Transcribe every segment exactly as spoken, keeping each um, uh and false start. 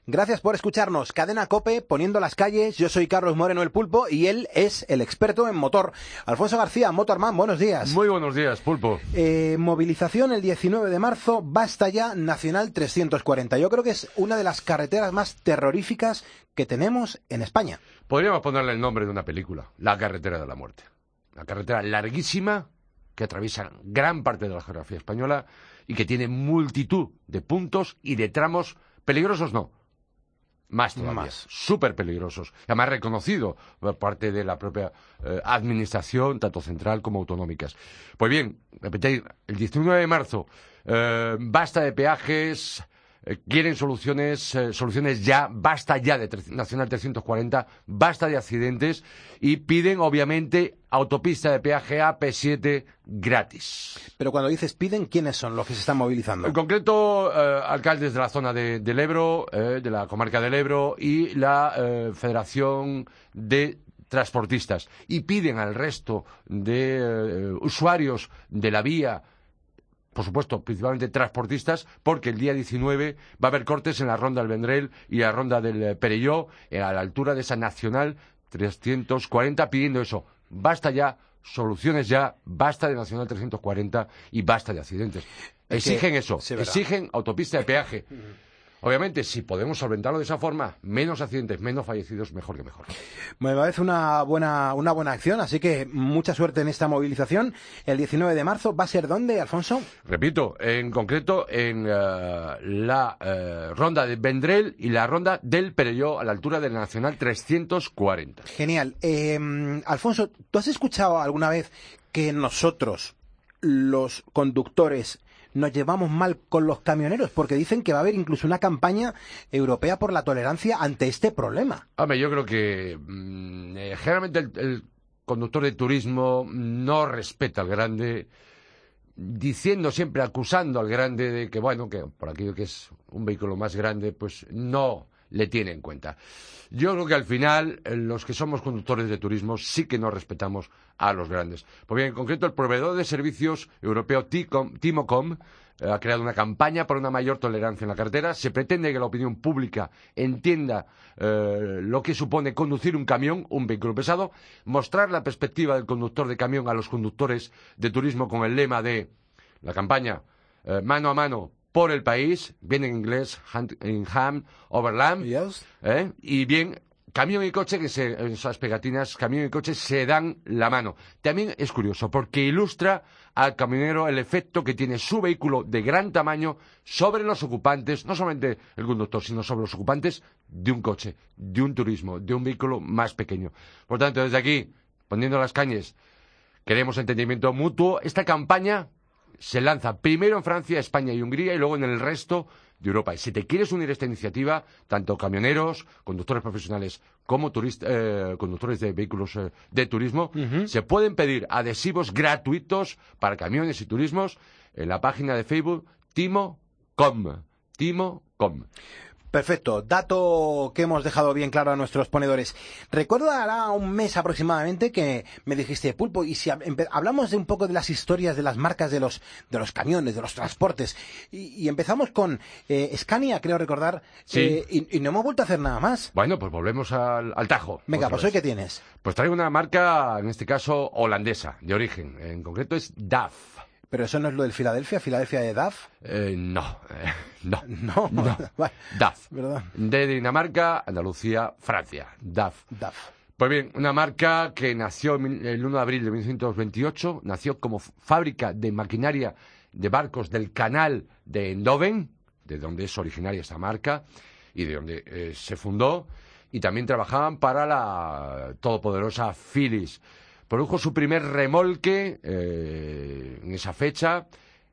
Gracias por escucharnos. Cadena COPE, poniendo las calles. Yo soy Carlos Moreno, el Pulpo, y él es el experto en motor. Alfonso García, Motorman, buenos días. Muy buenos días, Pulpo. Eh, movilización el diecinueve de marzo, basta ya, Nacional trescientos cuarenta. Yo creo que es una de las carreteras más terroríficas que tenemos en España. Podríamos ponerle el nombre de una película, La carretera de la muerte. Una carretera larguísima que atraviesa gran parte de la geografía española y que tiene multitud de puntos y de tramos peligrosos, no. Más todavía, Más. súper peligrosos. Además reconocido por parte de la propia eh, administración, tanto central como autonómicas. Pues bien, repetir, el diecinueve de marzo, eh, basta de peajes, eh, quieren soluciones, eh, soluciones ya, basta ya de Nacional trescientos cuarenta, basta de accidentes y piden, obviamente, autopista de peaje A P siete gratis. Pero cuando dices piden, ¿quiénes son los que se están movilizando? En concreto, eh, alcaldes de la zona de, del Ebro, eh, de la comarca del Ebro y la eh, Federación de Transportistas. Y piden al resto de eh, usuarios de la vía, por supuesto, principalmente transportistas, porque el día diecinueve va a haber cortes en la ronda del Vendrell y la ronda del Perelló, a la altura de esa Nacional trescientos cuarenta, pidiendo eso. Basta ya, soluciones ya, basta de Nacional trescientos cuarenta y basta de accidentes. Exigen eso, exigen autopista de peaje. Obviamente, si podemos solventarlo de esa forma, menos accidentes, menos fallecidos, mejor que mejor. Me parece una buena, una buena acción, así que mucha suerte en esta movilización. El diecinueve de marzo, ¿va a ser dónde, Alfonso? Repito, en concreto en uh, la uh, ronda de Vendrell y la ronda del Perelló, a la altura del Nacional trescientos cuarenta. Genial. Eh, Alfonso, ¿tú has escuchado alguna vez que nosotros, los conductores, nos llevamos mal con los camioneros? Porque dicen que va a haber incluso una campaña europea por la tolerancia ante este problema. Hombre, yo creo que mmm, eh, generalmente el, el conductor de turismo no respeta al grande, diciendo siempre, acusando al grande de que, bueno, que por aquello que es un vehículo más grande, pues no le tiene en cuenta. Yo creo que al final eh, los que somos conductores de turismo sí que no respetamos a los grandes. Pues bien, en concreto el proveedor de servicios europeo Timocom eh, ha creado una campaña por una mayor tolerancia en la carretera. Se pretende que la opinión pública entienda eh, lo que supone conducir un camión, un vehículo pesado, mostrar la perspectiva del conductor de camión a los conductores de turismo con el lema de la campaña eh, mano a mano por el país, bien en inglés, hand in hand, over land, Yes. ¿eh? Y bien, camión y coche, que se, en esas pegatinas, camión y coche se dan la mano. También es curioso, porque ilustra al camionero el efecto que tiene su vehículo de gran tamaño sobre los ocupantes, no solamente el conductor, sino sobre los ocupantes de un coche, de un turismo, de un vehículo más pequeño. Por tanto, desde aquí, poniendo las cañas, queremos entendimiento mutuo. Esta campaña se lanza primero en Francia, España y Hungría y luego en el resto de Europa. Y si te quieres unir a esta iniciativa, tanto camioneros, conductores profesionales como turist, eh, conductores de vehículos eh, de turismo, uh-huh. se pueden pedir adhesivos gratuitos para camiones y turismos en la página de Facebook Timocom. Timocom. Perfecto, dato que hemos dejado bien claro a nuestros ponedores. Recuerdo hará un mes aproximadamente que me dijiste, Pulpo, y si hablamos de un poco de las historias de las marcas de los de los camiones, de los transportes, y, y empezamos con eh, Scania, creo recordar, sí. eh, y, y no hemos vuelto a hacer nada más. Bueno, pues volvemos al, al tajo. Venga, pues hoy ¿qué tienes? Pues traigo una marca, en este caso, holandesa, de origen. En concreto es D A F. ¿Pero eso no es lo del Filadelfia? ¿Filadelfia de D A F? Eh, no, eh, no, no, no. Vale. D A F. ¿Verdad? De Dinamarca, Andalucía, Francia. D A F. D A F. Pues bien, una marca que nació el uno de abril de mil novecientos veintiocho, nació como fábrica de maquinaria de barcos del canal de Eindhoven, de donde es originaria esta marca y de donde eh, se fundó, y también trabajaban para la todopoderosa Philips. Produjo su primer remolque eh, en esa fecha.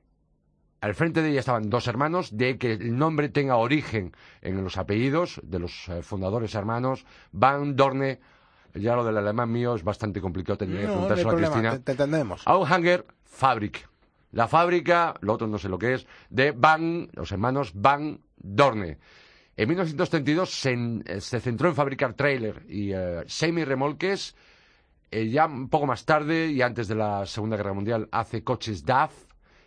Al frente de ella estaban dos hermanos, de que el nombre tenga origen en los apellidos de los eh, fundadores hermanos. Van Dorne, ya lo del alemán mío es bastante complicado, tendría que no, preguntárselo no a Cristina. Te, te entendemos. Auhanger Fabrik. La fábrica, lo otro no sé lo que es, de Van, los hermanos Van Dorne. En mil novecientos treinta y dos se, se centró en fabricar tráiler y eh, semi-remolques. Eh, ya un poco más tarde y antes de la Segunda Guerra Mundial hace coches D A F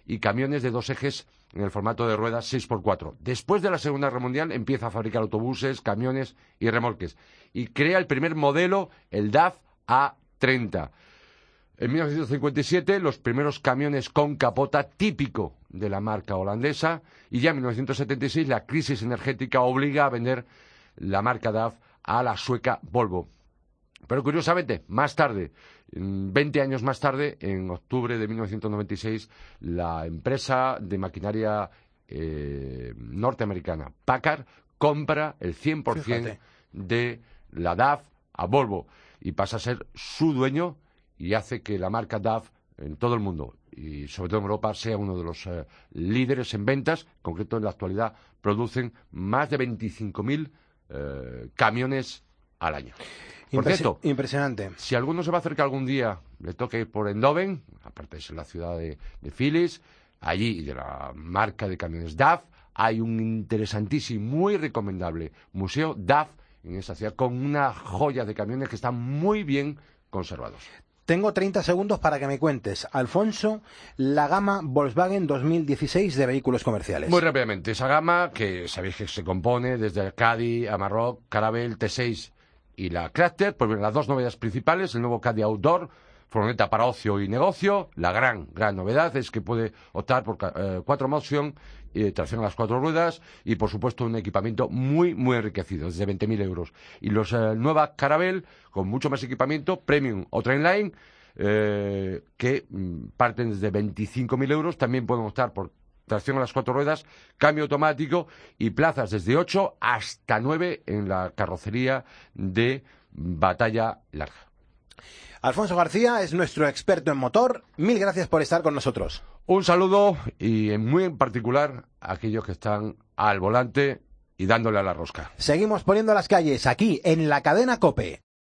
y camiones de dos ejes en el formato de ruedas seis por cuatro. Después de la Segunda Guerra Mundial empieza a fabricar autobuses, camiones y remolques y crea el primer modelo, el D A F A treinta. En mil novecientos cincuenta y siete, los primeros camiones con capota, típico de la marca holandesa, y ya en mil novecientos setenta y seis la crisis energética obliga a vender la marca D A F a la sueca Volvo. Pero curiosamente, más tarde, veinte años más tarde, en octubre de mil novecientos noventa y seis, la empresa de maquinaria eh, norteamericana Packard compra el cien por ciento Fíjate. de la D A F a Volvo y pasa a ser su dueño y hace que la marca D A F en todo el mundo y sobre todo en Europa sea uno de los eh, líderes en ventas. En concreto, en la actualidad producen más de veinticinco mil eh, camiones al año. Por Impresi cierto, impresionante. Si alguno se va a acercar algún día, le toca ir por Eindhoven, aparte es la ciudad de, de Philips, allí de la marca de camiones D A F, hay un interesantísimo, muy recomendable museo D A F en esa ciudad con una joya de camiones que están muy bien conservados. Tengo treinta segundos para que me cuentes, Alfonso, la gama Volkswagen dos mil dieciséis de vehículos comerciales. Muy rápidamente, esa gama que sabéis que se compone desde el Caddy, Amarok, Caravelle, T seis y la Crafter, pues bien, las dos novedades principales, el nuevo Caddy Outdoor, furgoneta para ocio y negocio. La gran, gran novedad es que puede optar por eh, cuatro motion, eh, tracción a las cuatro ruedas y, por supuesto, un equipamiento muy, muy enriquecido, desde veinte mil euros. Y los eh, nueva Caravelle, con mucho más equipamiento, Premium o Trainline, eh, que mm, parten desde veinticinco mil euros, también pueden optar por tracción a las cuatro ruedas, cambio automático y plazas desde ocho hasta nueve en la carrocería de batalla larga. Alfonso García es nuestro experto en motor. Mil gracias por estar con nosotros. Un saludo y en muy en particular a aquellos que están al volante y dándole a la rosca. Seguimos poniendo las calles aquí en la cadena COPE.